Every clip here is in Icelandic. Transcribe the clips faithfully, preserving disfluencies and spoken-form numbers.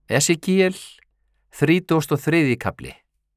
Esekiel, þrítugasti og þriðji kafli.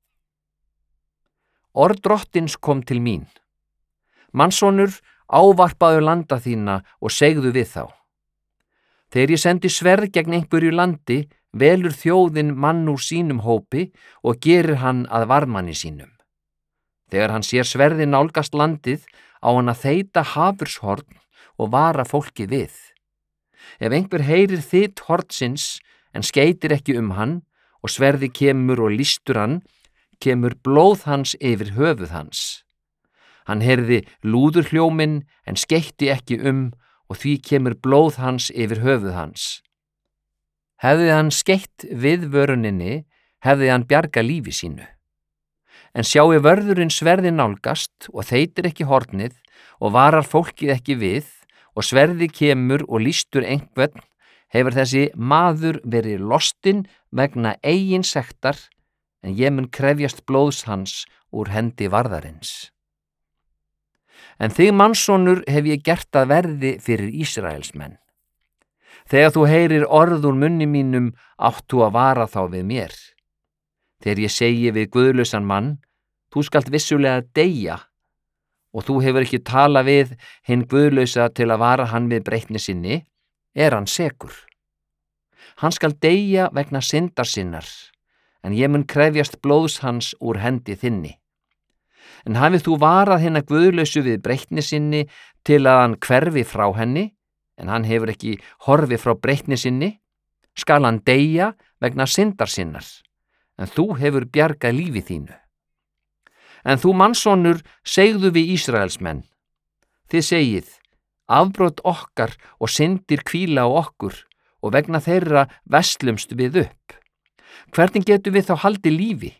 Orð Drottins kom til mín. Mannssonur, ávarpaðu landa þína og segðu við þá. Þegar ég sendi sverð gegn einhverju landi, velur þjóðin mann úr sínum hópi og gerir hann að varðmanni sínum. Þegar hann sér sverði nálgast landið, á hann að þeyta hafurshorn og vara fólki við. Ef einhver heyrir þyt hornsins en skeytir ekki um hann og sverði kemur og lýstur hann, kemur blóð hans yfir höfuð hans. Hann heyrði lúðurhljóminn en skeytti ekki um og því kemur blóð hans yfir höfuð hans. Hefði hann skeytt við vöruninni, hefði hann bjarga lífi sínu. En sjái vörðurinn sverði nálgast og þeytir ekki hornið og varar fólkið ekki við og sverði kemur og lýstur einhvern, hefur þessi maður verið lostinn vegna eigin sektar, en ég mun krefjast blóðs hans úr hendi varðarins. En þig, mannssonur, hef ég gert að verði fyrir Ísraelsmenn. Þegar þú heyrir orð úr munni mínum, áttu að vara þá við mér. Þegar ég segi við guðlausan mann, þú skalt vissulega deyja, og þú hefur ekki talað við hinn guðlausa til að vara hann við breytni sinni, er hann sekur. Hann skal deyja vegna syndar sinnar, en ég mun krefjast blóðs hans úr hendi þinni. En hafið þú varað hinna guðlausu við breytni sinni til að hann hverfi frá henni, en hann hefur ekki horfið frá breytni sinni, skal hann deyja vegna syndar sinnar, en þú hefur bjargað lífi þínu. En þú, mannssonur, segðu við Ísraelsmenn. Þið segið, afbrot okkar og syndir hvíla á okkur og vegna þeirra veslumst við upp. Hvernig getum við þá haldið lífi?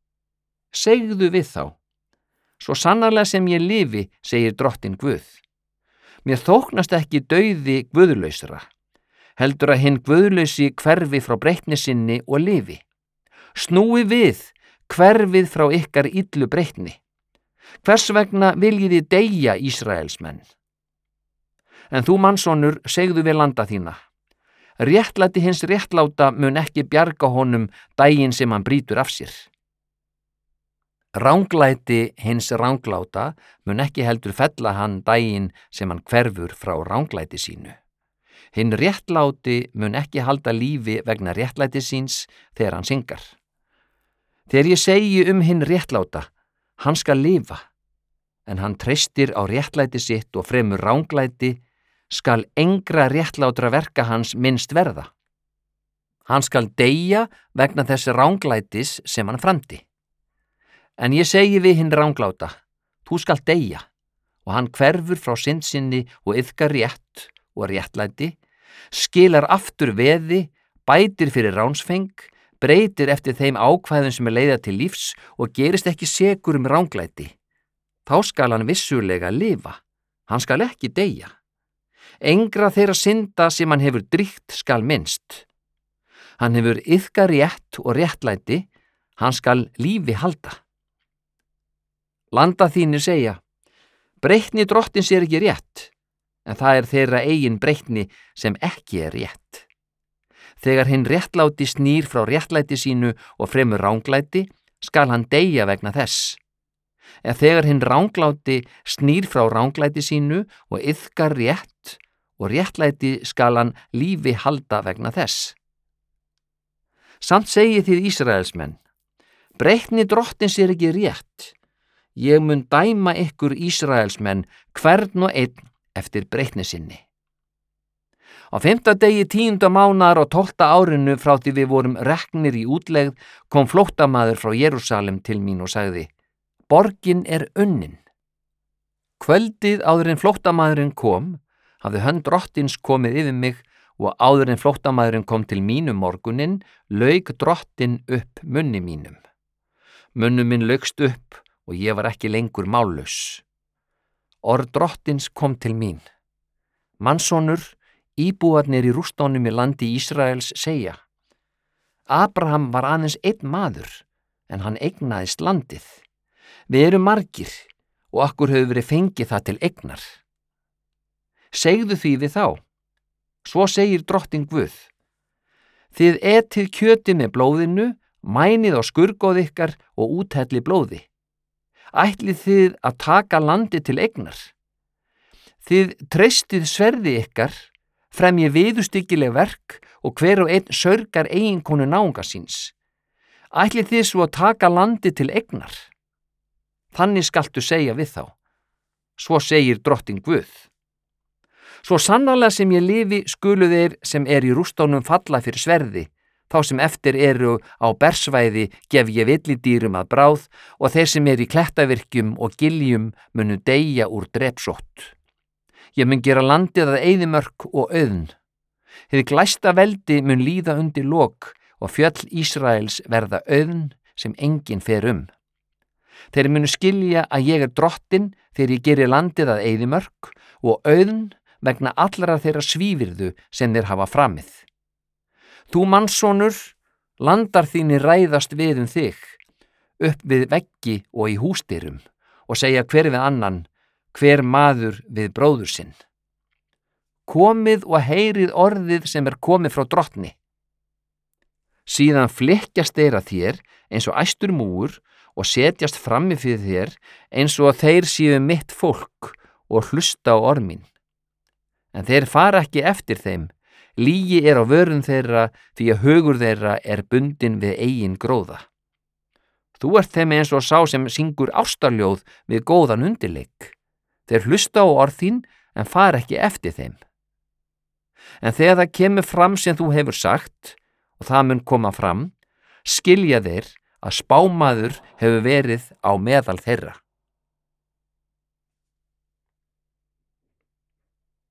Segðu við þá. Svo sannarlega sem ég lifi, segir Drottinn Guð. Mér þóknast ekki dauði guðlausra, heldur að hinn guðlausi hverfi frá breytni sinni og lifi. Snúi við, hverfið frá ykkar illu breytni. Hvers vegna viljið þið deyja, Ísraelsmenn? En þú, mannssonur, segðu við landa þína. Réttlæti hins réttláta mun ekki bjarga honum daginn sem hann brýtur af sér. Ranglæti hins rangláta mun ekki heldur fella hann daginn sem hann hverfur frá ranglæti sínu. Hinn réttláti mun ekki halda lífi vegna réttlæti síns þegar hann syngar. Þegar ég segi um hinn réttláta, hann skal lifa, en hann treystir á réttlæti sitt og fremur ranglæti, skal engra réttlátra verka hans minnst verða. Hann skal deyja vegna þess ranglætis sem hann framdi. En ég segi við hinn rangláta, þú skalt deyja, og hann hverfur frá synd sinni og iðkar rétt og réttlæti, skilar aftur veði, bætir fyrir ránsfeng, breytir eftir þeim ákvæðum sem er leiða til lífs og gerist ekki sekur um ranglæti. Þá skal hann vissulega lifa, hann skal ekki deyja. Engra þeirra synda sem hann hefur dríkt skal minnst. Hann hefur iðkað rétt og réttlæti, hann skal lífi halda. Landa þínir segja, breytni Drottins er ekki rétt, en það er þeirra eigin breytni sem ekki er rétt. Þegar hinn réttláti snýr frá réttlæti sínu og fremur ranglæti, skal hann deyja vegna þess. En þegar hinn rangláti snýr frá ranglæti sínu og iðkar rétt og réttlæti skal hann lífi halda vegna þess. Samt segið þið Ísraelsmenn, breytni Drottins er ekki rétt. Ég mun dæma ykkur Ísraelsmenn hvern og einn eftir breytni sinni. Á fimmta degi tíunda mánaðar og tólfta árinu frá því við vorum reknir í útlegð kom flóttamaður frá Jerúsalem til mín og sagði, borgin er unnin. Kvöldið áður en flóttamaðurinn kom, hafði hönd Drottins komið yfir mig og áður en flóttamaðurinn kom til mínum morguninn, lauk Drottinn upp munni mínum. Munnum minn laukst upp og ég var ekki lengur mállaus. Orð Drottins kom til mín. Mannssonur, íbúarnir í rústónum í landi Ísraels segja, Abraham var aðeins einn maður, en hann eignaðist landið. Við erum margir og okkur hefur verið fengið það til eignar. Segðu því við þá. Svo segir Drottinn Guð. Þið etið kjötið með blóðinu, mænið á skurgóð ykkar og úthelli blóði. Ætlið þið að taka landi til eignar? Þið treystið sverði ykkar, fremji viðurstyggileg verk og hver og einn saurgar eiginkonu náunga síns. Ætlið þið svo að taka landi til eignar? Þannig skaltu segja við þá. Svo segir drottinn Guð. Svo sannarlega sem ég lifi skulu þeir sem er í rústunum falla fyrir sverði, þá sem eftir eru á bersvæði gef ég villidýrum að bráð og þeir sem er í klettavirkjum og giljum munu deyja úr drepsótt. Ég mun gera landið að eyðimörk og auðn. Hið glæsta veldi mun líða undir lok og fjöll Ísraels verða auðn sem enginn fer um. Þeir munu skilja að ég er drottinn þegar ég geri landið að eyðimörk og auðn vegna allra þeirra svívirðu sem þeir hafa framið. Þú mannssonur, landar þínir ræðast við um þig, upp við veggi og í húsdyrum og segja hver við annan, hver maður við bróður sinn. Komið og heyrið orðið sem er komið frá drottni. Síðan flykkjast þeir að þér eins og æstur múgur og setjast frammi fyrir þér eins og þeir séu mitt fólk og hlusta á ormin. En þeir fara ekki eftir þeim, lygi er á vörum þeirra því að hugur þeirra er bundinn við eigin gróða. Þú ert þeim eins og sá sem syngur ástarljóð við góðan undirleik. Þeir hlusta á orð þín en fara ekki eftir þeim. En þegar það kemur fram sem þú hefur sagt, og það mun koma fram, skilja þeir að spámaður hefur verið á meðal þeirra.